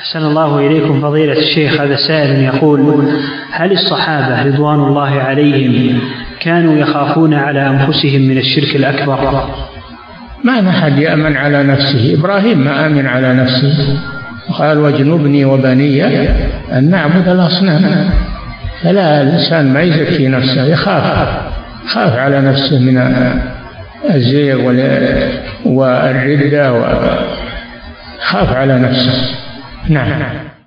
أحسن الله إليكم فضيلة الشيخ. هذا سائل يقول: هل الصحابة رضوان الله عليهم كانوا يخافون على أنفسهم من الشرك الأكبر؟ ما أحد يأمن على نفسه. إبراهيم ما آمن على نفسه، قال: واجنبني وبني أن نعبد الأصنام. فلا، الإنسان ما يزكي نفسه، يخاف على نفسه من الزيغ والردة، وخاف على نفسه. نعم.